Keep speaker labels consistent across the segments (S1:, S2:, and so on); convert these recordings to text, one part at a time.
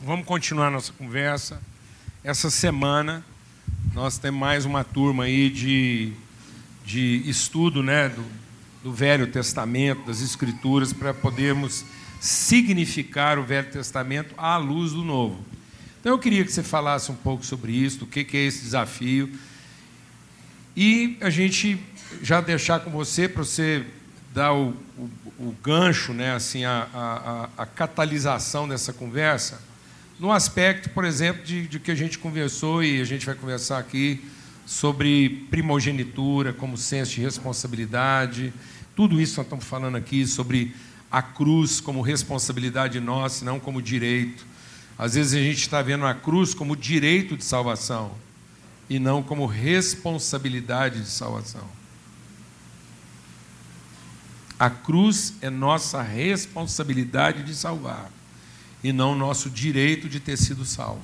S1: vamos continuar nossa conversa. Essa semana nós temos mais uma turma aí de estudo, né, do Velho Testamento, das Escrituras, para podermos significar o Velho Testamento à luz do Novo. Então eu queria que você falasse um pouco sobre isso, o que é esse desafio, e a gente já deixar com você, para você dar o gancho, né, assim, a catalisação dessa conversa, no aspecto, por exemplo, de que a gente conversou e a gente vai conversar aqui sobre primogenitura, como senso de responsabilidade, tudo isso nós estamos falando aqui sobre a cruz como responsabilidade nossa, não como direito. Às vezes a gente está vendo a cruz como direito de salvação e não como responsabilidade de salvação. A cruz é nossa responsabilidade de salvar e não nosso direito de ter sido salvo.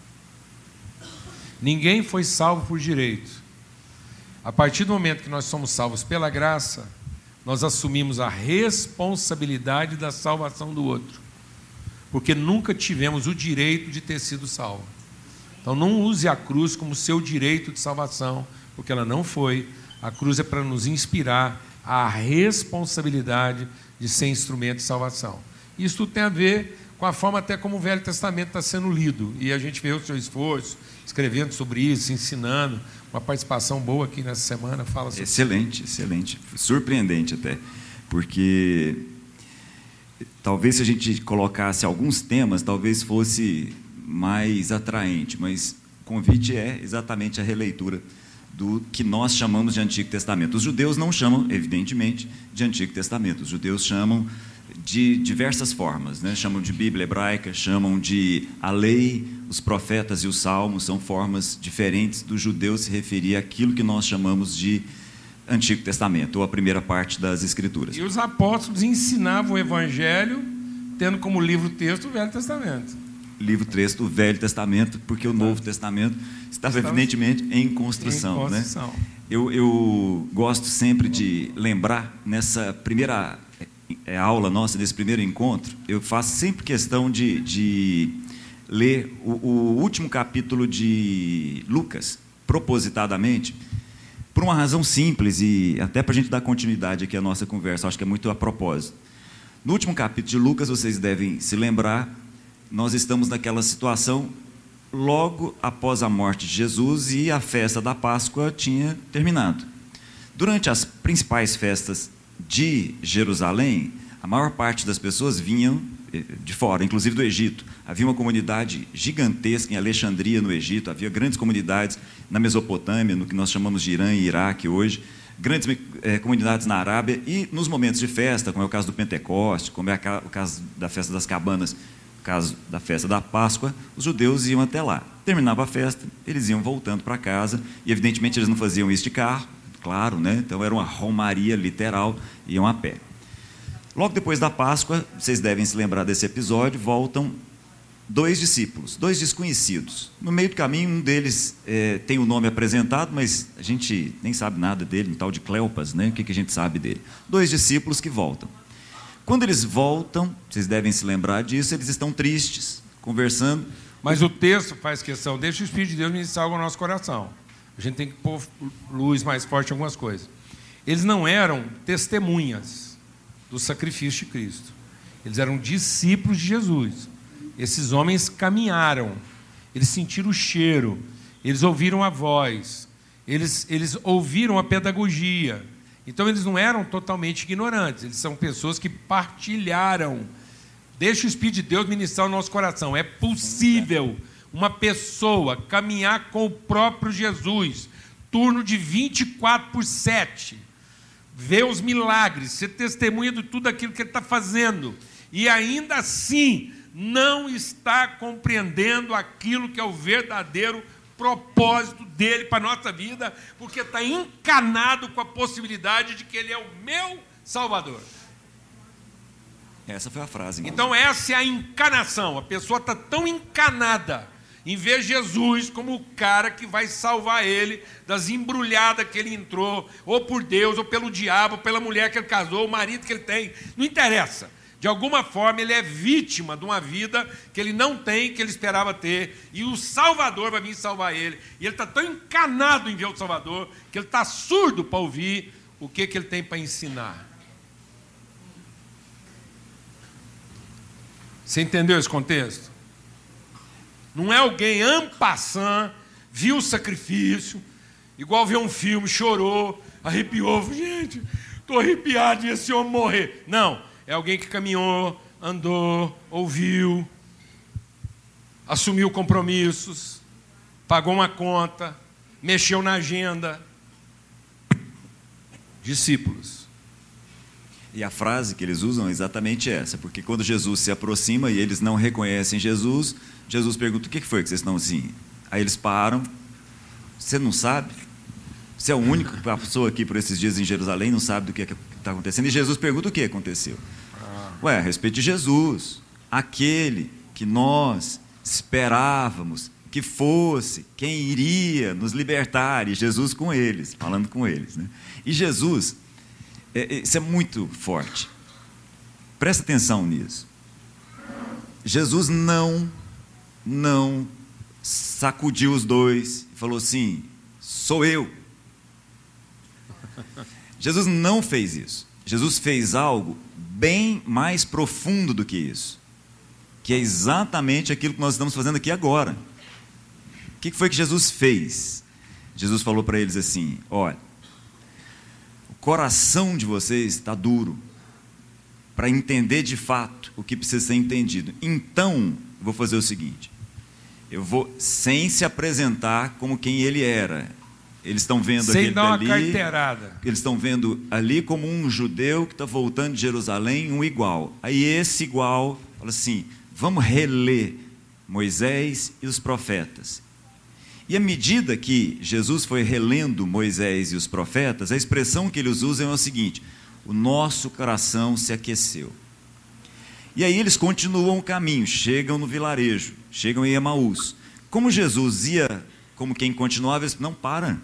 S1: Ninguém foi salvo por direito. A partir do momento que nós somos salvos pela graça, nós assumimos a responsabilidade da salvação do outro, porque nunca tivemos o direito de ter sido salvo. Então não use a cruz como seu direito de salvação, porque ela não foi. A cruz é para nos inspirar a responsabilidade de ser instrumento de salvação. Isso tudo tem a ver com a forma até como o Velho Testamento está sendo lido, e a gente vê o seu esforço, escrevendo sobre isso, ensinando, uma participação boa aqui nessa semana. Fala sobre
S2: excelente, excelente, surpreendente até, porque talvez se a gente colocasse alguns temas, talvez fosse mais atraente, mas o convite é exatamente a releitura do que nós chamamos de Antigo Testamento. Os judeus não chamam, evidentemente, de Antigo Testamento. Os judeus chamam de diversas formas, né? Chamam de Bíblia hebraica, chamam de a lei, os profetas e os salmos, são formas diferentes do judeu se referir àquilo que nós chamamos de Antigo Testamento, ou a primeira parte das Escrituras.
S1: E os apóstolos ensinavam o Evangelho tendo como livro-texto o Velho Testamento.
S2: Livro-texto do Velho Testamento, porque o Novo Testamento estava evidentemente em construção. Né? Eu gosto sempre de lembrar, nessa primeira aula nossa, nesse primeiro encontro, eu faço sempre questão de ler o último capítulo de Lucas, propositadamente, por uma razão simples e até para a gente dar continuidade aqui à nossa conversa, acho que é muito a propósito. No último capítulo de Lucas, vocês devem se lembrar, nós estamos naquela situação logo após a morte de Jesus e a festa da Páscoa tinha terminado. Durante as principais festas de Jerusalém, a maior parte das pessoas vinham de fora, inclusive do Egito. Havia uma comunidade gigantesca em Alexandria, no Egito, havia grandes comunidades na Mesopotâmia, no que nós chamamos de Irã e Iraque hoje, grandes comunidades na Arábia, e nos momentos de festa, como é o caso do Pentecoste, como é o caso da festa das cabanas, o caso da festa da Páscoa, os judeus iam até lá. Terminava a festa, eles iam voltando para casa, e evidentemente eles não faziam isso de carro, claro, né? Então era uma romaria literal, iam a pé. Logo depois da Páscoa, vocês devem se lembrar desse episódio, voltam dois discípulos, dois desconhecidos. No meio do caminho, um deles tem o nome apresentado, mas a gente nem sabe nada dele, um tal de Cleopas, né? O que a gente sabe dele? Dois discípulos que voltam. Quando eles voltam, vocês devem se lembrar disso, eles estão tristes, conversando.
S1: Mas o texto faz questão, deixa o Espírito de Deus ministrar algo no nosso coração. A gente tem que pôr luz mais forte em algumas coisas. Eles não eram testemunhas do sacrifício de Cristo. Eles eram discípulos de Jesus. Esses homens caminharam, eles sentiram o cheiro, eles ouviram a voz, eles ouviram a pedagogia. Então, eles não eram totalmente ignorantes, eles são pessoas que partilharam. Deixa o Espírito de Deus ministrar o nosso coração. É possível uma pessoa caminhar com o próprio Jesus, turno de 24/7, ver os milagres, ser testemunha de tudo aquilo que ele está fazendo, e ainda assim não está compreendendo aquilo que é o verdadeiro propósito dele para a nossa vida, porque está encanado com a possibilidade de que ele é o meu Salvador.
S2: Essa foi a frase.
S1: Então essa é a encanação. A pessoa está tão encanada em ver Jesus como o cara que vai salvar ele das embrulhadas que ele entrou, ou por Deus, ou pelo diabo, ou pela mulher que ele casou, o marido que ele tem, não interessa. De alguma forma, ele é vítima de uma vida que ele não tem, que ele esperava ter, e o Salvador vai vir salvar ele. E ele está tão encanado em ver o Salvador, que ele está surdo para ouvir o que ele tem para ensinar. Você entendeu esse contexto? Não é alguém en passant, viu o sacrifício, igual viu um filme, chorou, arrepiou, gente, estou arrepiado de esse homem morrer. Não, é alguém que caminhou, andou, ouviu, assumiu compromissos, pagou uma conta, mexeu na agenda. Discípulos.
S2: E a frase que eles usam é exatamente essa, porque quando Jesus se aproxima e eles não reconhecem Jesus, Jesus pergunta: o que foi que vocês estão assim? Aí eles param. Você não sabe? Você é o único que passou aqui por esses dias em Jerusalém, não sabe do que está acontecendo. E Jesus pergunta o que aconteceu. A respeito de Jesus, aquele que nós esperávamos que fosse quem iria nos libertar, e Jesus com eles, falando com eles, né? E Jesus, isso é muito forte, presta atenção nisso. Jesus não sacudiu os dois e falou assim: sou eu. Jesus não fez isso. Jesus fez algo bem mais profundo do que isso, que é exatamente aquilo que nós estamos fazendo aqui agora. O que foi que Jesus fez? Jesus falou para eles assim: olha, o coração de vocês está duro para entender de fato o que precisa ser entendido. Então, eu vou fazer o seguinte: eu vou, sem se apresentar como quem ele era. Eles estão vendo
S1: sem
S2: aquele
S1: dar uma
S2: dali,
S1: carteirada.
S2: Eles estão vendo ali como um judeu que está voltando de Jerusalém, um igual. Aí esse igual fala assim: vamos reler Moisés e os profetas. E à medida que Jesus foi relendo Moisés e os profetas, a expressão que eles usam é o seguinte: o nosso coração se aqueceu. E aí eles continuam o caminho, chegam no vilarejo, chegam em Emaús. Como Jesus ia como quem continuava, eles não, para,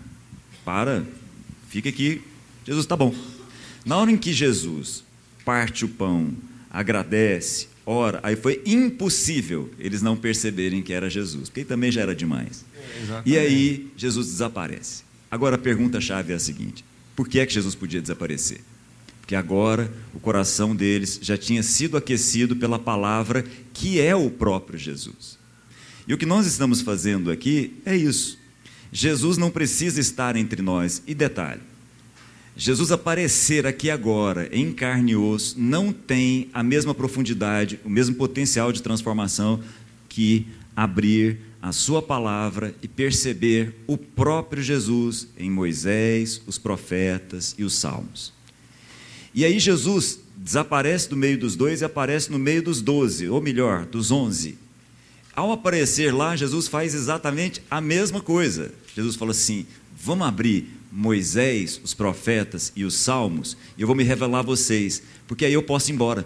S2: fica aqui, Jesus, tá bom. Na hora em que Jesus parte o pão, agradece, ora, aí foi impossível eles não perceberem que era Jesus, porque também já era demais. E aí Jesus desaparece. Agora a pergunta-chave é a seguinte: por que é que Jesus podia desaparecer? Porque agora o coração deles já tinha sido aquecido pela palavra que é o próprio Jesus. E o que nós estamos fazendo aqui é isso. Jesus não precisa estar entre nós. E detalhe, Jesus aparecer aqui agora, em carne e osso, não tem a mesma profundidade, o mesmo potencial de transformação que abrir a sua palavra e perceber o próprio Jesus em Moisés, os profetas e os salmos. E aí Jesus desaparece do meio dos dois e aparece no meio dos 12, ou melhor, dos 11. Ao aparecer lá, Jesus faz exatamente a mesma coisa. Jesus fala assim: vamos abrir Moisés, os profetas e os salmos, e eu vou me revelar a vocês, porque aí eu posso ir embora.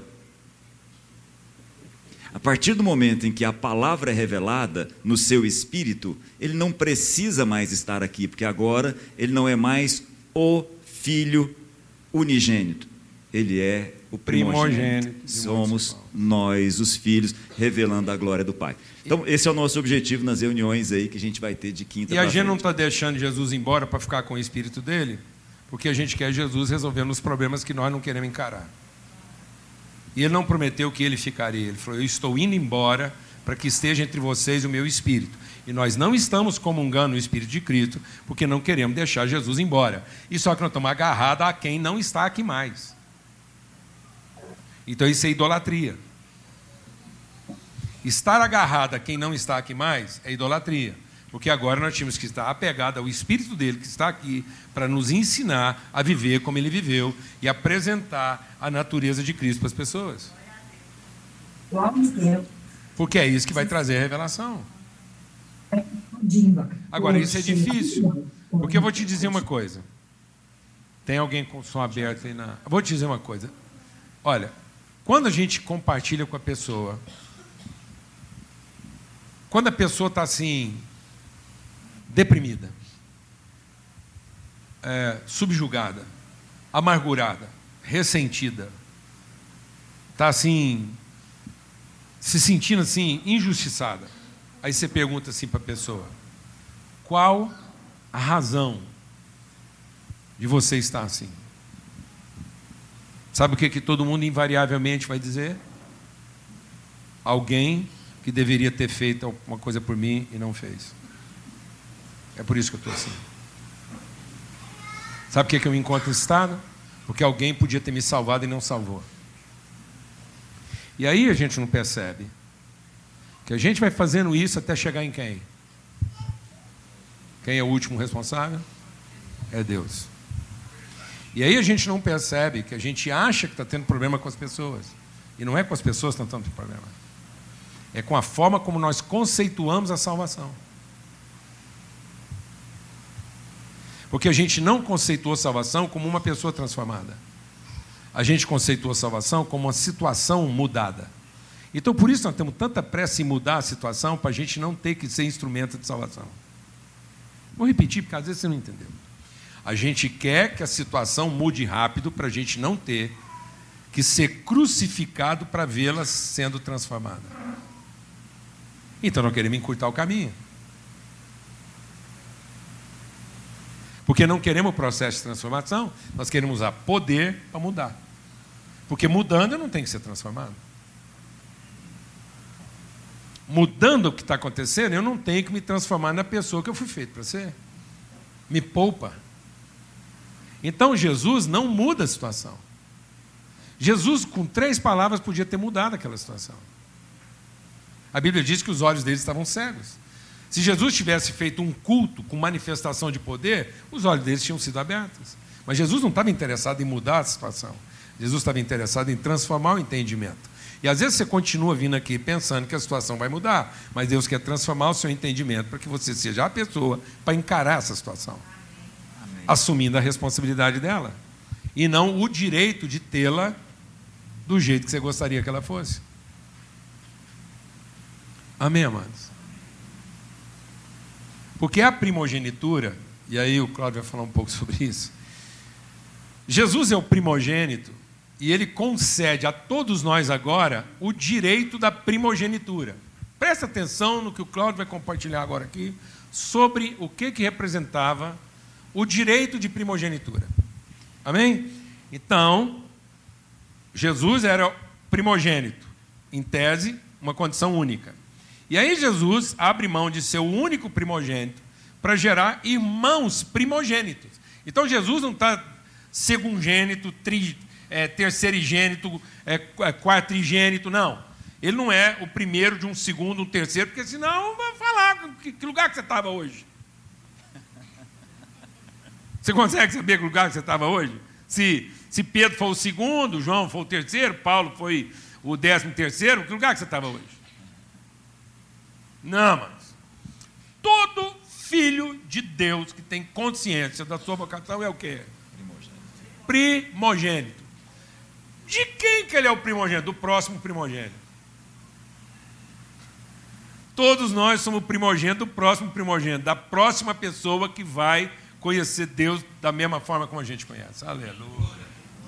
S2: A partir do momento em que a palavra é revelada no seu espírito, ele não precisa mais estar aqui, porque agora ele não é mais o Filho unigênito, ele é o primogênito. Somos nós, os filhos, revelando a glória do Pai. Então, esse é o nosso objetivo nas reuniões aí que a gente vai ter de quinta para frente.
S1: E a gente não está deixando Jesus embora para ficar com o espírito dele, porque a gente quer Jesus resolvendo os problemas que nós não queremos encarar. E ele não prometeu que ele ficaria. Ele falou: eu estou indo embora para que esteja entre vocês o meu espírito. E nós não estamos comungando o espírito de Cristo, porque não queremos deixar Jesus embora. E só que nós estamos agarrados a quem não está aqui mais. Então isso é idolatria. Estar agarrado a quem não está aqui mais é idolatria, porque agora nós tínhamos que estar apegados ao Espírito dele que está aqui para nos ensinar a viver como ele viveu e apresentar a natureza de Cristo para as pessoas. Porque é isso que vai trazer a revelação. Agora, isso é difícil, porque eu vou te dizer uma coisa. Tem alguém com o som aberto aí na... Eu vou te dizer uma coisa. Olha, quando a gente compartilha com a pessoa, quando a pessoa está assim, deprimida, subjugada, amargurada, ressentida, está assim, se sentindo assim, injustiçada. Aí você pergunta assim para a pessoa: qual a razão de você estar assim? Sabe o que todo mundo invariavelmente vai dizer? Alguém que deveria ter feito alguma coisa por mim e não fez. É por isso que eu estou assim. Sabe por que eu me encontro nesse estado? Porque alguém podia ter me salvado e não salvou. E aí a gente não percebe que a gente vai fazendo isso até chegar em quem? Quem é o último responsável? É Deus. E aí a gente não percebe que a gente acha que está tendo problema com as pessoas. E não é com as pessoas que estão tendo problema. É com a forma como nós conceituamos a salvação. Porque a gente não conceituou salvação como uma pessoa transformada. A gente conceituou salvação como uma situação mudada. Então, por isso nós temos tanta pressa em mudar a situação, para a gente não ter que ser instrumento de salvação. Vou repetir, porque às vezes você não entendeu. A gente quer que a situação mude rápido, para a gente não ter que ser crucificado para vê-la sendo transformada. Então, não queremos encurtar o caminho. Porque não queremos o processo de transformação, nós queremos usar poder para mudar. Porque mudando eu não tenho que ser transformado. Mudando o que está acontecendo, eu não tenho que me transformar na pessoa que eu fui feito para ser. Me poupa. Então Jesus não muda a situação. Jesus, com 3 palavras, podia ter mudado aquela situação. A Bíblia diz que os olhos deles estavam cegos. Se Jesus tivesse feito um culto com manifestação de poder, os olhos deles tinham sido abertos. Mas Jesus não estava interessado em mudar a situação. Jesus estava interessado em transformar o entendimento. E às vezes você continua vindo aqui pensando que a situação vai mudar, mas Deus quer transformar o seu entendimento para que você seja a pessoa para encarar essa situação. Amém. Assumindo a responsabilidade dela. E não o direito de tê-la do jeito que você gostaria que ela fosse. Amém, amados? Porque a primogenitura, e aí o Cláudio vai falar um pouco sobre isso, Jesus é o primogênito e ele concede a todos nós agora o direito da primogenitura. Presta atenção no que o Cláudio vai compartilhar agora aqui sobre o que representava o direito de primogenitura. Amém? Então, Jesus era primogênito, em tese, uma condição única. E aí Jesus abre mão de ser o único primogênito para gerar irmãos primogênitos. Então Jesus não está segungênito, terceirigênito, quartrigênito, não. Ele não é o primeiro de um segundo, um terceiro, porque senão vai falar que lugar que você estava hoje. Você consegue saber que lugar que você estava hoje? Se Pedro foi o segundo, João foi o terceiro, Paulo foi o 13º, que lugar que você estava hoje? Não, mas todo filho de Deus que tem consciência da sua vocação é o quê? Primogênito. De quem que ele é o primogênito? Do próximo primogênito. Todos nós somos primogênito do próximo primogênito, da próxima pessoa que vai conhecer Deus da mesma forma como a gente conhece. Aleluia.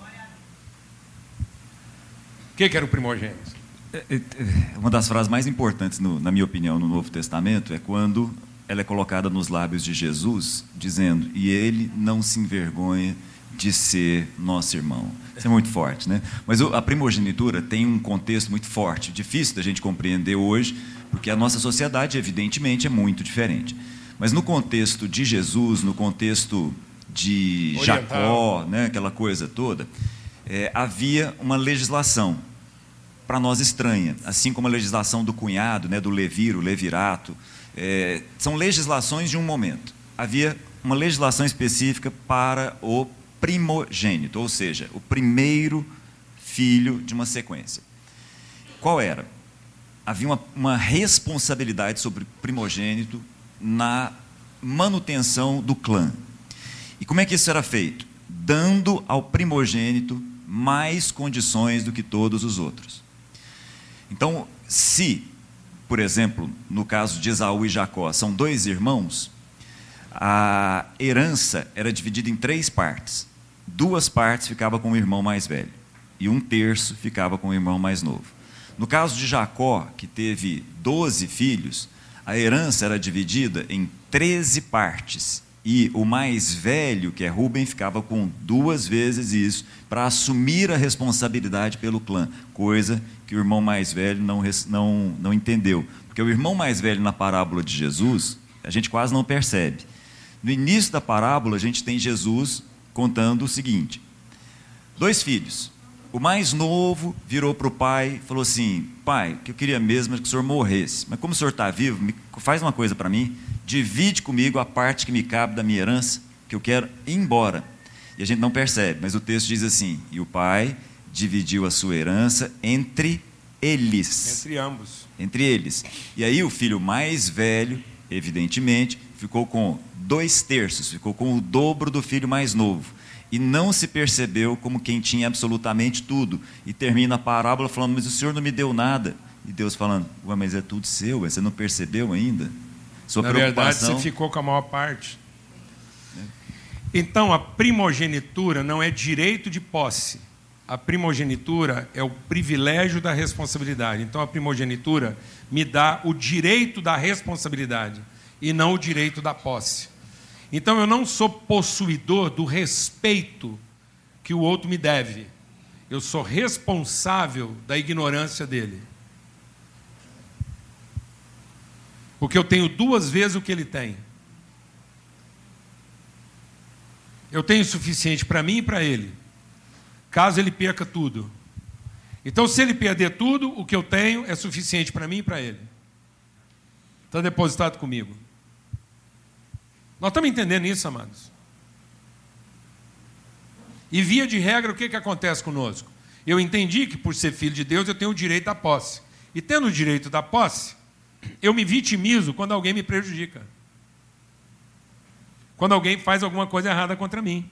S1: O que era o primogênito?
S2: Uma das frases mais importantes, na minha opinião, no Novo Testamento, é quando ela é colocada nos lábios de Jesus, dizendo: e ele não se envergonha de ser nosso irmão. Isso é muito forte, né? Mas a primogenitura tem um contexto muito forte, difícil da gente compreender hoje, porque a nossa sociedade, evidentemente, é muito diferente. Mas no contexto de Jesus, no contexto de Jacó, né, aquela coisa toda, havia uma legislação para nós estranha, assim como a legislação do cunhado, né, do leviro, levirato, são legislações de um momento. Havia uma legislação específica para o primogênito, ou seja, o primeiro filho de uma sequência. Qual era? Havia uma responsabilidade sobre o primogênito na manutenção do clã. E como é que isso era feito? Dando ao primogênito mais condições do que todos os outros. Então, se, por exemplo, no caso de Esaú e Jacó, são 2 irmãos, a herança era dividida em 3 partes. 2 partes ficavam com o irmão mais velho. e 1/3 ficava com o irmão mais novo. No caso de Jacó, que teve 12 filhos, a herança era dividida em 13 partes, e o mais velho, que é Rúben, ficava com 2 vezes isso, para assumir a responsabilidade pelo clã, coisa que o irmão mais velho não entendeu. Porque o irmão mais velho na parábola de Jesus, a gente quase não percebe. No início da parábola, a gente tem Jesus contando o seguinte: 2 filhos. O mais novo virou para o pai e falou assim: pai, o que eu queria mesmo é que o senhor morresse, mas como o senhor está vivo, faz uma coisa para mim, divide comigo a parte que me cabe da minha herança, que eu quero ir embora. E a gente não percebe, mas o texto diz assim: e o pai dividiu a sua herança entre eles.
S1: Entre ambos.
S2: Entre eles. E aí o filho mais velho, evidentemente, ficou com 2/3, ficou com o dobro do filho mais novo. E não se percebeu como quem tinha absolutamente tudo. E termina a parábola falando: mas o senhor não me deu nada. E Deus falando: ué, mas é tudo seu, você não percebeu ainda? Sua preocupação...
S1: Na verdade, você ficou com a maior parte. Então, a primogenitura não é direito de posse. A primogenitura é o privilégio da responsabilidade. Então, a primogenitura me dá o direito da responsabilidade e não o direito da posse. Então, eu não sou possuidor do respeito que o outro me deve. Eu sou responsável da ignorância dele. Porque eu tenho 2 vezes o que ele tem. Eu tenho o suficiente para mim e para ele, caso ele perca tudo. Então, se ele perder tudo, o que eu tenho é suficiente para mim e para ele. Está depositado comigo. Nós estamos entendendo isso, amados? E, via de regra, o que acontece conosco? Eu entendi que, por ser filho de Deus, eu tenho o direito da posse. E, tendo o direito da posse, eu me vitimizo quando alguém me prejudica. Quando alguém faz alguma coisa errada contra mim.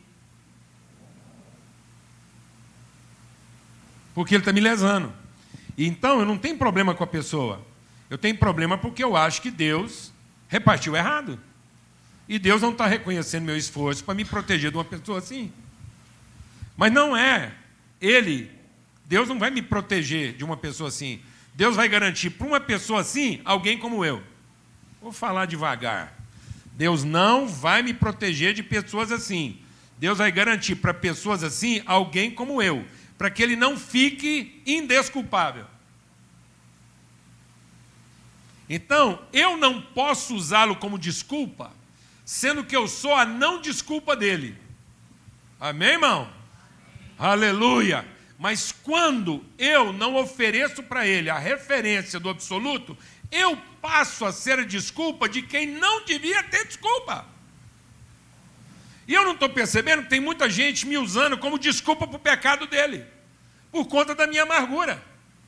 S1: Porque ele está me lesando. E, então, eu não tenho problema com a pessoa. Eu tenho problema porque eu acho que Deus repartiu errado. E Deus não está reconhecendo meu esforço para me proteger de uma pessoa assim. Mas não é Ele. Deus não vai me proteger de uma pessoa assim. Deus vai garantir para uma pessoa assim, alguém como eu. Vou falar devagar. Deus não vai me proteger de pessoas assim. Deus vai garantir para pessoas assim, alguém como eu, para que ele não fique indesculpável. Então, eu não posso usá-lo como desculpa, sendo que eu sou a não desculpa dele. Amém, irmão? Amém. Aleluia! Mas quando eu não ofereço para ele a referência do absoluto, eu passo a ser a desculpa de quem não devia ter desculpa. E eu não estou percebendo que tem muita gente me usando como desculpa para o pecado dele, por conta da minha amargura.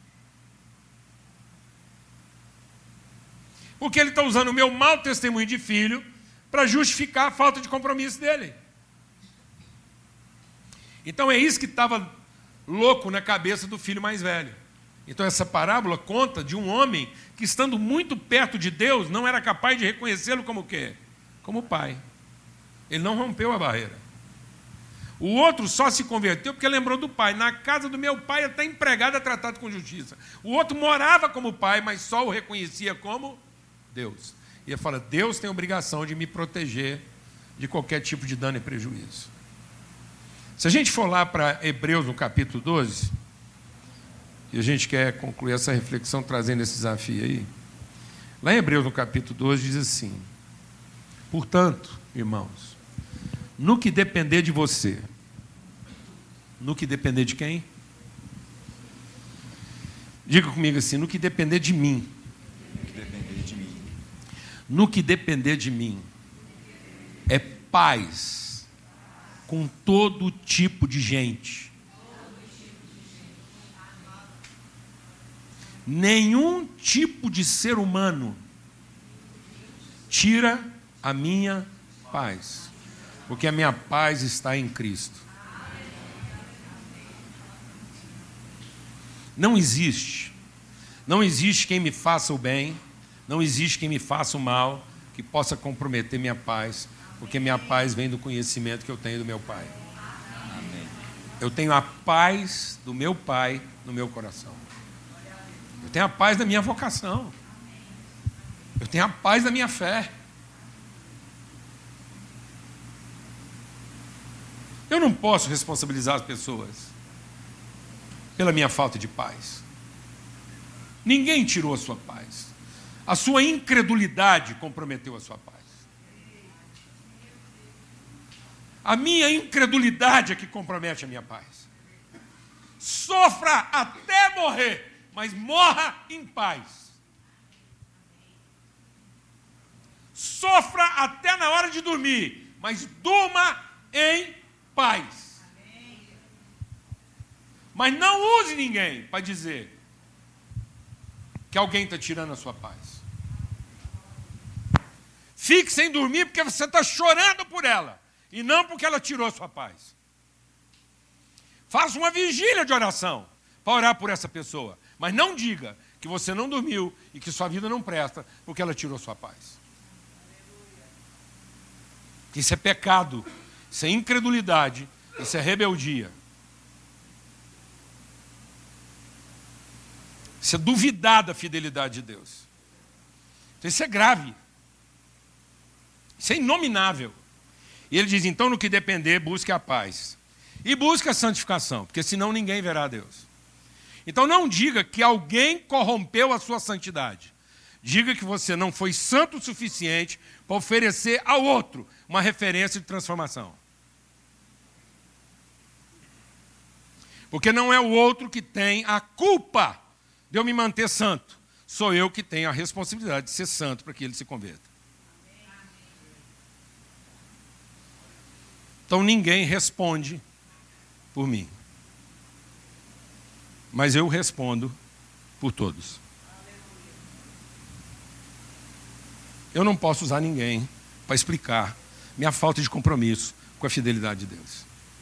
S1: Porque ele está usando o meu mau testemunho de filho para justificar a falta de compromisso dele. Então é isso que estava louco na cabeça do filho mais velho. Então essa parábola conta de um homem que, estando muito perto de Deus, não era capaz de reconhecê-lo como o quê? Como pai. Ele não rompeu a barreira. O outro só se converteu porque lembrou do pai. Na casa do meu pai, até empregado é tratado com justiça. O outro morava como pai, mas só o reconhecia como Deus. E ele fala: Deus tem a obrigação de me proteger de qualquer tipo de dano e prejuízo. Se a gente for lá para Hebreus, no capítulo 12, e a gente quer concluir essa reflexão trazendo esse desafio aí, lá em Hebreus, no capítulo 12, diz assim: portanto, irmãos, no que depender de você, no que depender de quem? Diga comigo assim: no que depender de mim. No que depender de mim, é paz com todo tipo de gente. Nenhum tipo de ser humano tira a minha paz, porque a minha paz está em Cristo. Não existe quem me faça o bem, não existe quem me faça o mal, que possa comprometer minha paz, porque minha paz vem do conhecimento que eu tenho do meu Pai.
S2: Amém.
S1: Eu tenho a paz do meu Pai no meu coração. Eu tenho a paz da minha vocação. Eu tenho a paz da minha fé. Eu não posso responsabilizar as pessoas pela minha falta de paz. Ninguém tirou a sua paz. A sua incredulidade comprometeu a sua paz. A minha incredulidade é que compromete a minha paz. Sofra até morrer, mas morra em paz. Sofra até na hora de dormir, mas durma em paz. Mas não use ninguém para dizer que alguém está tirando a sua paz. Fique sem dormir porque você está chorando por ela, e não porque ela tirou a sua paz. Faça uma vigília de oração para orar por essa pessoa, mas não diga que você não dormiu e que sua vida não presta porque ela tirou a sua paz. Que isso é pecado, isso é incredulidade, isso é rebeldia. Isso é duvidar da fidelidade de Deus. Então isso é grave. Isso é inominável. E ele diz, então, no que depender, busque a paz. E busque a santificação, porque senão ninguém verá a Deus. Então não diga que alguém corrompeu a sua santidade. Diga que você não foi santo o suficiente para oferecer ao outro uma referência de transformação. Porque não é o outro que tem a culpa de eu me manter santo. Sou eu que tenho a responsabilidade de ser santo para que ele se converta. Então ninguém responde por mim. Mas eu respondo por todos. Eu não posso usar ninguém para explicar minha falta de compromisso com a fidelidade de Deus.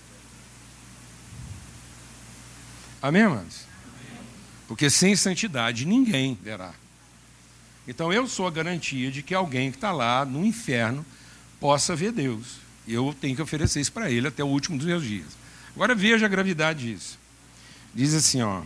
S1: Amém, amados? Porque sem santidade ninguém verá. Então eu sou a garantia de que alguém que está lá no inferno possa ver Deus. E eu tenho que oferecer isso para ele até o último dos meus dias. Agora veja a gravidade disso. Diz assim, ó.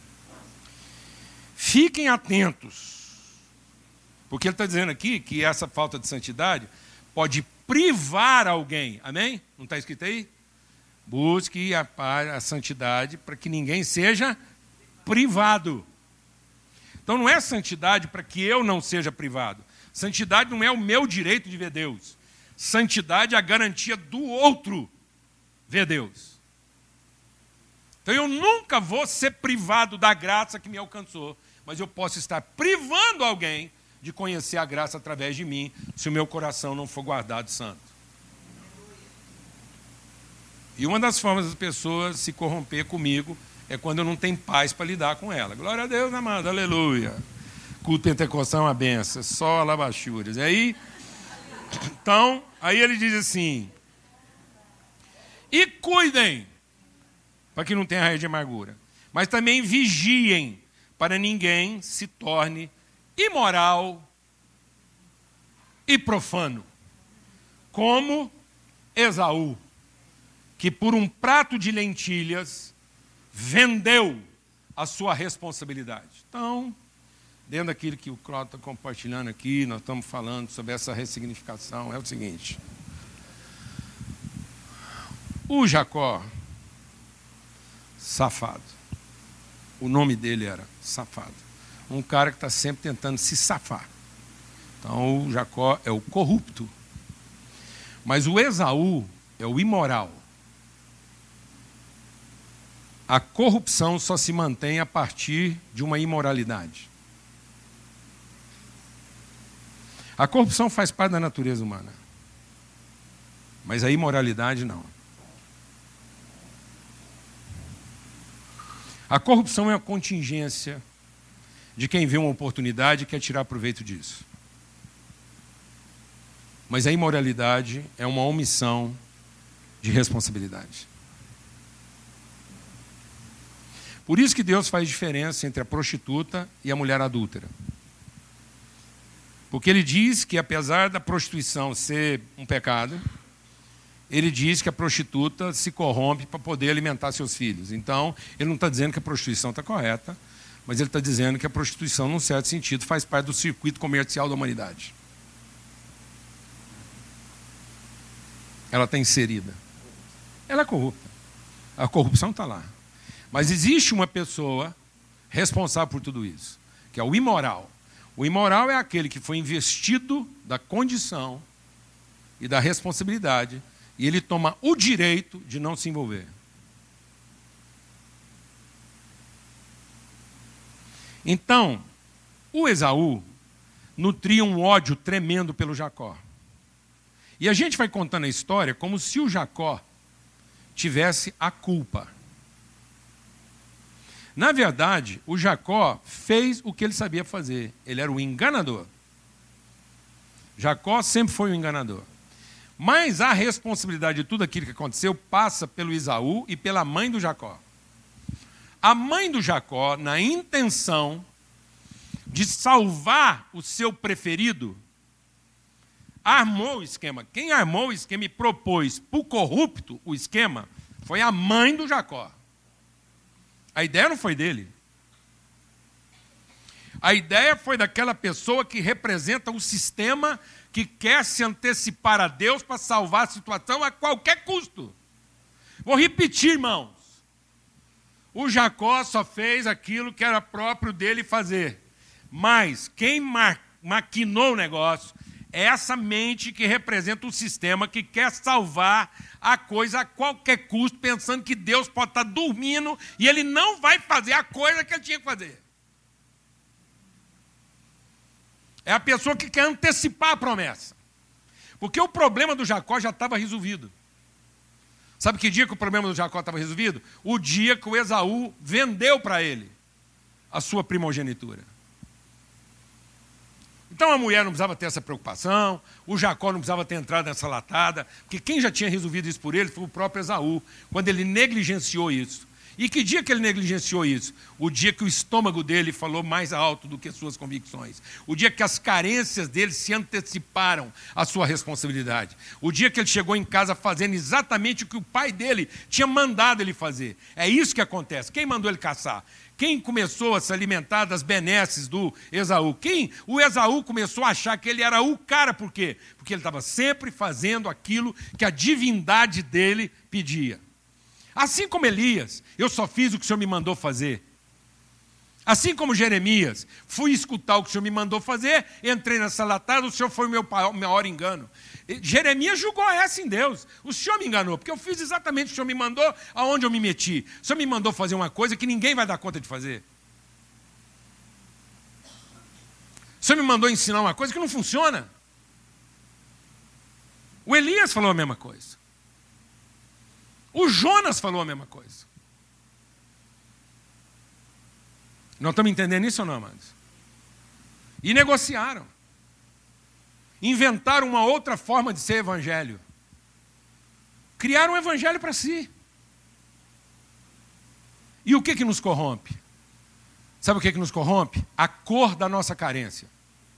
S1: Fiquem atentos. Porque ele está dizendo aqui que essa falta de santidade pode privar alguém. Amém? Não está escrito aí? Busque a santidade para que ninguém seja privado. Então não é santidade para que eu não seja privado. Santidade não é o meu direito de ver Deus. Santidade é a garantia do outro ver Deus. Então eu nunca vou ser privado da graça que me alcançou, mas eu posso estar privando alguém de conhecer a graça através de mim, se o meu coração não for guardado santo. E uma das formas das pessoas se corromper comigo é quando eu não tenho paz para lidar com ela. Glória a Deus, amado, aleluia. Culto pentecostal é uma benção, só alabachuras. E aí, então, aí ele diz assim, e cuidem, para que não tenha raiz de amargura, mas também vigiem, para ninguém se torne imoral e profano, como Esaú, que por um prato de lentilhas vendeu a sua responsabilidade. Então, dentro daquilo que o Cláudio está compartilhando aqui, nós estamos falando sobre essa ressignificação, é o seguinte. O Jacó, safado, o nome dele era safado, um cara que está sempre tentando se safar. Então o Jacó é o corrupto, mas o Esaú é o imoral. A corrupção só se mantém a partir de uma imoralidade. A corrupção faz parte da natureza humana, mas a imoralidade não. A corrupção é a contingência de quem vê uma oportunidade e quer tirar proveito disso. Mas a imoralidade é uma omissão de responsabilidade. Por isso que Deus faz diferença entre a prostituta e a mulher adúltera. Porque ele diz que apesar da prostituição ser um pecado, ele diz que a prostituta se corrompe para poder alimentar seus filhos. Então, ele não está dizendo que a prostituição está correta, mas ele está dizendo que a prostituição, num certo sentido, faz parte do circuito comercial da humanidade. Ela está inserida. Ela é corrupta. A corrupção está lá. Mas existe uma pessoa responsável por tudo isso, que é o imoral. O imoral é aquele que foi investido da condição e da responsabilidade, e ele toma o direito de não se envolver. Então, o Esaú nutria um ódio tremendo pelo Jacó. E a gente vai contando a história como se o Jacó tivesse a culpa. Na verdade, o Jacó fez o que ele sabia fazer. Ele era o enganador. Jacó sempre foi o enganador. Mas a responsabilidade de tudo aquilo que aconteceu passa pelo Esaú e pela mãe do Jacó. A mãe do Jacó, na intenção de salvar o seu preferido, armou o esquema. Quem armou o esquema e propôs para o corrupto o esquema foi a mãe do Jacó. A ideia não foi dele. A ideia foi daquela pessoa que representa o sistema que quer se antecipar a Deus para salvar a situação a qualquer custo. Vou repetir, irmãos. O Jacó só fez aquilo que era próprio dele fazer. Mas quem maquinou o negócio é essa mente que representa o sistema que quer salvar a coisa a qualquer custo, pensando que Deus pode estar dormindo e ele não vai fazer a coisa que ele tinha que fazer. É a pessoa que quer antecipar a promessa. Porque o problema do Jacó já estava resolvido. Sabe que dia que o problema do Jacó estava resolvido? O dia que o Esaú vendeu para ele a sua primogenitura. Então a mulher não precisava ter essa preocupação, o Jacó não precisava ter entrado nessa latada, porque quem já tinha resolvido isso por ele foi o próprio Esaú, quando ele negligenciou isso. E que dia que ele negligenciou isso? O dia que o estômago dele falou mais alto do que suas convicções. O dia que as carências dele se anteciparam à sua responsabilidade. O dia que ele chegou em casa fazendo exatamente o que o pai dele tinha mandado ele fazer. É isso que acontece. Quem mandou ele caçar? Quem começou a se alimentar das benesses do Esaú? O Esaú começou a achar que ele era o cara, por quê? Porque ele estava sempre fazendo aquilo que a divindade dele pedia. Assim como Elias, eu só fiz o que o Senhor me mandou fazer. Assim como Jeremias, fui escutar o que o Senhor me mandou fazer, entrei nessa latada, o Senhor foi o meu maior engano. Jeremias julgou essa em Deus. O Senhor me enganou, porque eu fiz exatamente o que o Senhor me mandou, aonde eu me meti. O Senhor me mandou fazer uma coisa que ninguém vai dar conta de fazer. O Senhor me mandou ensinar uma coisa que não funciona. O Elias falou a mesma coisa. O Jonas falou a mesma coisa. Nós estamos entendendo isso ou não, amados? E negociaram. Inventaram uma outra forma de ser evangelho. Criaram um evangelho para si. E o que nos corrompe? Sabe o que nos corrompe? A cor da nossa carência.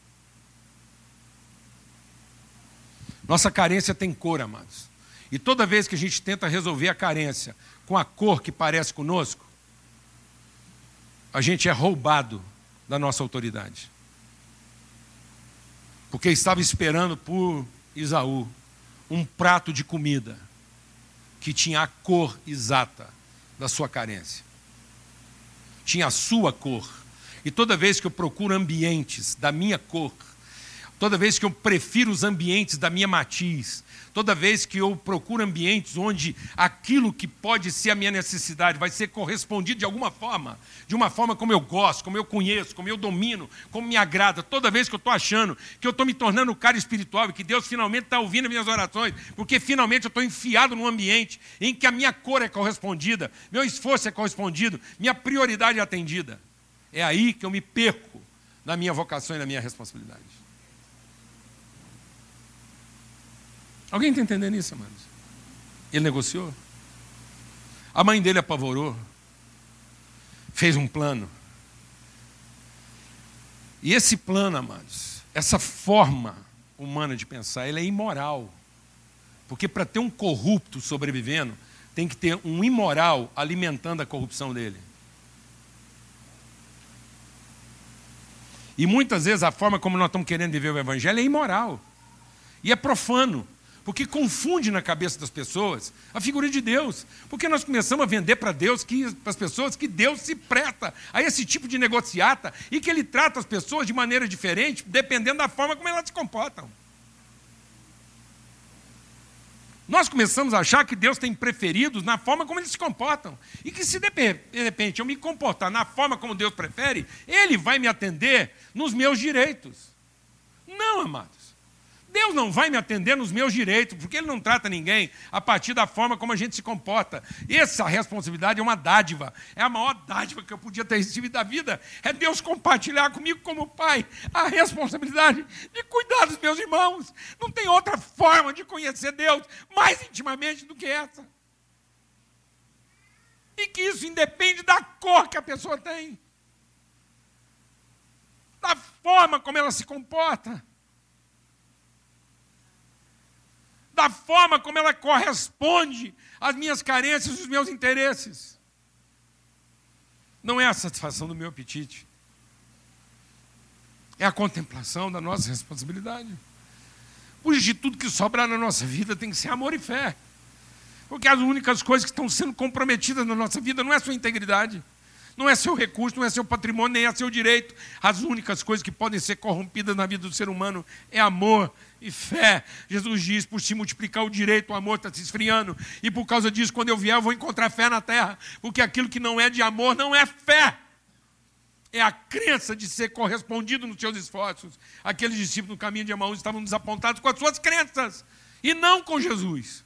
S1: Nossa carência tem cor, amados. E toda vez que a gente tenta resolver a carência com a cor que parece conosco, a gente é roubado da nossa autoridade. Porque estava esperando por Esaú um prato de comida que tinha a cor exata da sua carência. Tinha a sua cor. E toda vez que eu procuro ambientes da minha cor, toda vez que eu prefiro os ambientes da minha matiz, toda vez que eu procuro ambientes onde aquilo que pode ser a minha necessidade vai ser correspondido de alguma forma, de uma forma como eu gosto, como eu conheço, como eu domino, como me agrada, toda vez que eu estou achando que eu estou me tornando um cara espiritual e que Deus finalmente está ouvindo as minhas orações, porque finalmente eu estou enfiado num ambiente em que a minha cor é correspondida, meu esforço é correspondido, minha prioridade é atendida. É aí que eu me perco na minha vocação e na minha responsabilidade. Alguém está entendendo isso, amados? Ele negociou. A mãe dele apavorou. Fez um plano. E esse plano, amados, essa forma humana de pensar, ele é imoral. Porque para ter um corrupto sobrevivendo, tem que ter um imoral alimentando a corrupção dele. E muitas vezes a forma como nós estamos querendo viver o Evangelho é imoral. E é profano. Porque confunde na cabeça das pessoas a figura de Deus. Porque nós começamos a vender para Deus, para as pessoas, que Deus se presta a esse tipo de negociata e que Ele trata as pessoas de maneira diferente, dependendo da forma como elas se comportam. Nós começamos a achar que Deus tem preferidos na forma como eles se comportam. E que se de repente eu me comportar na forma como Deus prefere, Ele vai me atender nos meus direitos. Não, amados. Deus não vai me atender nos meus direitos, porque Ele não trata ninguém a partir da forma como a gente se comporta. Essa responsabilidade é uma dádiva, é a maior dádiva que eu podia ter recebido da vida. É Deus compartilhar comigo como pai a responsabilidade de cuidar dos meus irmãos. Não tem outra forma de conhecer Deus mais intimamente do que essa. E que isso independe da cor que a pessoa tem, da forma como ela se comporta, da forma como ela corresponde às minhas carências e aos meus interesses. Não é a satisfação do meu apetite. É a contemplação da nossa responsabilidade. Por isso, de tudo que sobrar na nossa vida tem que ser amor e fé. Porque as únicas coisas que estão sendo comprometidas na nossa vida não é a sua integridade, não é seu recurso, não é seu patrimônio, nem é seu direito. As únicas coisas que podem ser corrompidas na vida do ser humano é amor e fé. Jesus diz, por se multiplicar o direito, o amor está se esfriando. E por causa disso, quando eu vier, eu vou encontrar fé na terra. Porque aquilo que não é de amor não é fé. É a crença de ser correspondido nos seus esforços. Aqueles discípulos no caminho de Emaús estavam desapontados com as suas crenças e não com Jesus.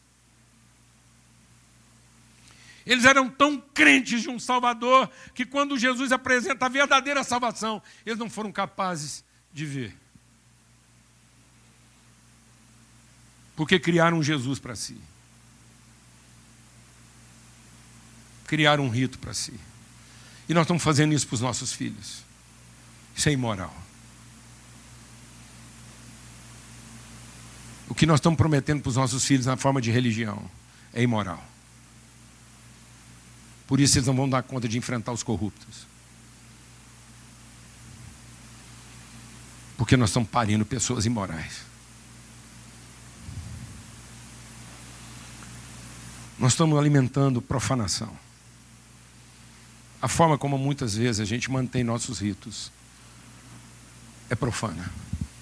S1: Eles eram tão crentes de um Salvador que quando Jesus apresenta a verdadeira salvação, eles não foram capazes de ver. Porque criaram um Jesus para si. Criaram um rito para si. E nós estamos fazendo isso para os nossos filhos. Isso é imoral. O que nós estamos prometendo para os nossos filhos na forma de religião é imoral. Por isso eles não vão dar conta de enfrentar os corruptos. Porque nós estamos parindo pessoas imorais. Nós estamos alimentando profanação. A forma como muitas vezes a gente mantém nossos ritos é profana.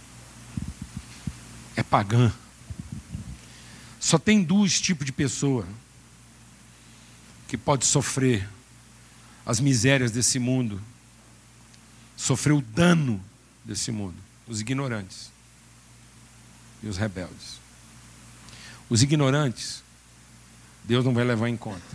S1: É pagã. Só tem dois tipos de pessoa que pode sofrer as misérias desse mundo, sofrer o dano desse mundo: os ignorantes e os rebeldes. Os ignorantes, Deus não vai levar em conta.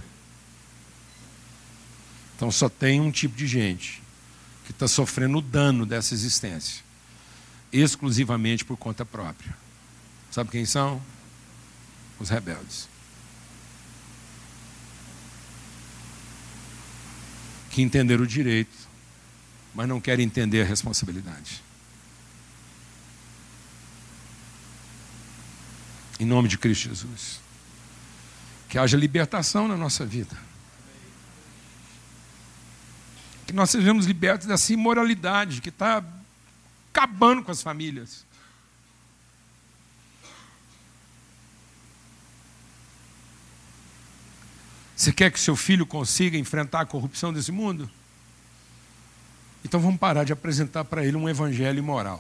S1: Então só tem um tipo de gente que está sofrendo o dano dessa existência, exclusivamente por conta própria. Sabe quem são? Os rebeldes. Que entenderam o direito, mas não querem entender a responsabilidade. Em nome de Cristo Jesus. Que haja libertação na nossa vida. Que nós sejamos libertos dessa imoralidade que está acabando com as famílias. Você quer que seu filho consiga enfrentar a corrupção desse mundo? Então vamos parar de apresentar para ele um evangelho imoral.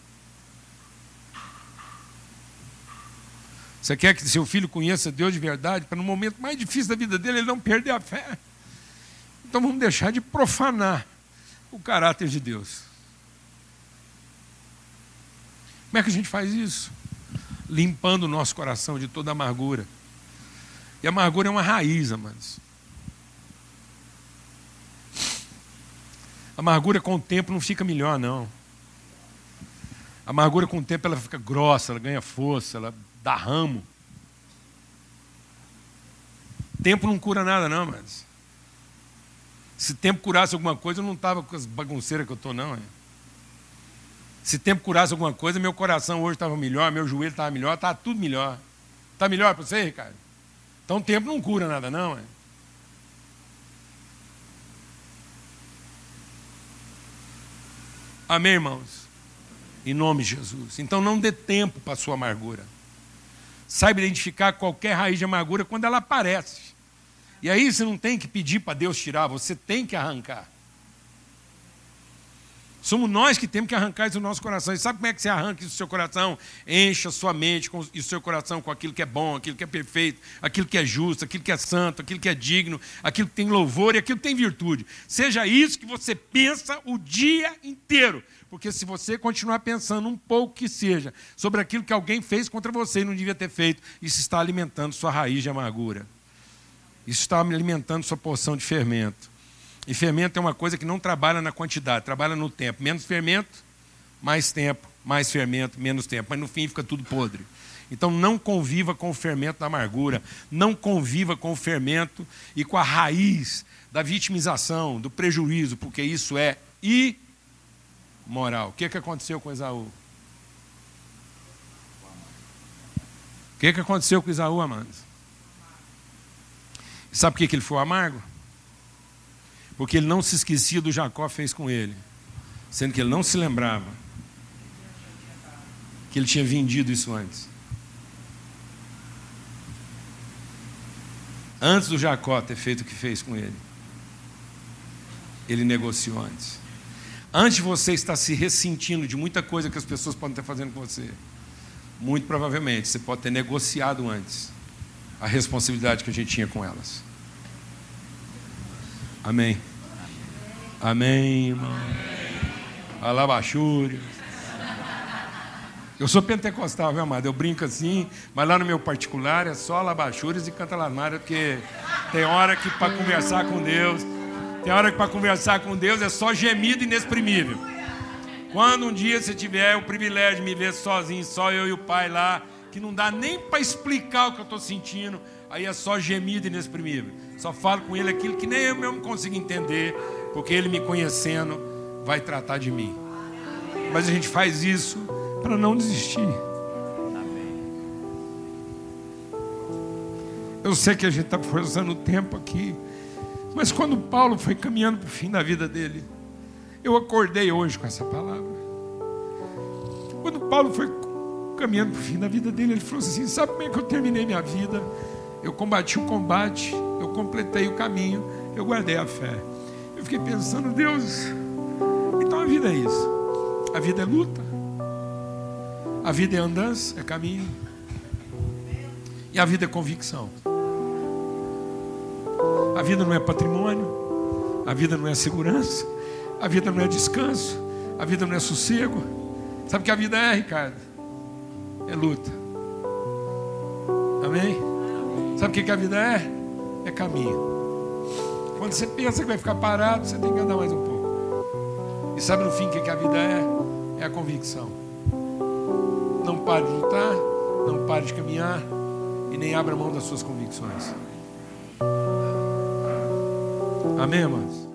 S1: Você quer que seu filho conheça Deus de verdade, para no momento mais difícil da vida dele ele não perder a fé? Então vamos deixar de profanar o caráter de Deus. Como é que a gente faz isso? Limpando o nosso coração de toda amargura. E a amargura é uma raiz, amados. A amargura com o tempo não fica melhor, não. A amargura com o tempo ela fica grossa, ela ganha força, ela dá ramo. Tempo não cura nada, não, amados. Se tempo curasse alguma coisa, eu não estava com as bagunceiras que eu estou, não. Se tempo curasse alguma coisa, meu coração hoje estava melhor, meu joelho estava melhor, estava tudo melhor. Está melhor para você, Ricardo? Então o tempo não cura nada, não, é? Amém, irmãos? Em nome de Jesus. Então não dê tempo para a sua amargura. Saiba identificar qualquer raiz de amargura quando ela aparece. E aí você não tem que pedir para Deus tirar, você tem que arrancar. Somos nós que temos que arrancar isso do nosso coração. E sabe como é que você arranca isso do seu coração? Encha a sua mente e o seu coração com aquilo que é bom, aquilo que é perfeito, aquilo que é justo, aquilo que é santo, aquilo que é digno, aquilo que tem louvor e aquilo que tem virtude. Seja isso que você pensa o dia inteiro. Porque se você continuar pensando um pouco que seja sobre aquilo que alguém fez contra você e não devia ter feito, isso está alimentando sua raiz de amargura. Isso está alimentando sua porção de fermento. E fermento é uma coisa que não trabalha na quantidade, trabalha no tempo. Menos fermento, mais tempo, mais fermento, menos tempo. Mas no fim fica tudo podre. Então não conviva com o fermento da amargura, não conviva com o fermento e com a raiz da vitimização, do prejuízo, porque isso é imoral. O que aconteceu com Esaú? O que aconteceu com Esaú, amados? Sabe por que ele foi amargo? Porque ele não se esquecia do Jacó fez com ele, sendo que ele não se lembrava que ele tinha vendido isso antes. Antes do Jacó ter feito o que fez com ele, ele negociou antes. Antes de você estar se ressentindo de muita coisa que as pessoas podem estar fazendo com você, muito provavelmente você pode ter negociado antes a responsabilidade que a gente tinha com elas. Amém. Amém, irmão. Alabachúria. Eu sou pentecostal, viu, amado? Eu brinco assim, mas lá no meu particular é só alabachúrias e canta lamária, porque tem hora que para conversar com Deus, é só gemido inexprimível. Quando um dia você tiver o privilégio de me ver sozinho, só eu e o Pai lá, que não dá nem para explicar o que eu estou sentindo, aí é só gemido inexprimível. Só falo com ele aquilo que nem eu mesmo consigo entender, porque ele me conhecendo vai tratar de mim. Mas a gente faz isso para não desistir. Eu sei que a gente está forçando o tempo aqui, mas quando Paulo foi caminhando para o fim da vida dele, eu acordei hoje com essa palavra. Quando Paulo foi caminhando para o fim da vida dele, ele falou assim: sabe como é que eu terminei minha vida? Eu combati o combate, eu completei o caminho, eu guardei a fé. Eu fiquei pensando, Deus, então a vida é isso. A vida é luta. A vida é andança, é caminho. E a vida é convicção. A vida não é patrimônio, a vida não é segurança, a vida não é descanso, a vida não é sossego. Sabe o que a vida é, Ricardo? É luta. Amém? Sabe o que a vida é? É caminho. Quando você pensa que vai ficar parado, você tem que andar mais um pouco. E sabe no fim o que a vida é? É a convicção. Não pare de lutar, não pare de caminhar e nem abra mão das suas convicções. Amém, irmãos?